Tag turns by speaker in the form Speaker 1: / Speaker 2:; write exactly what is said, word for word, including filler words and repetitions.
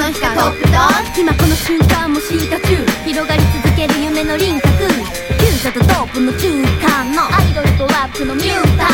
Speaker 1: ンしかトップと今この瞬間も進化中、広がり続ける夢の輪郭、フューチャーとトップの中間のアイドルとラップのミュータ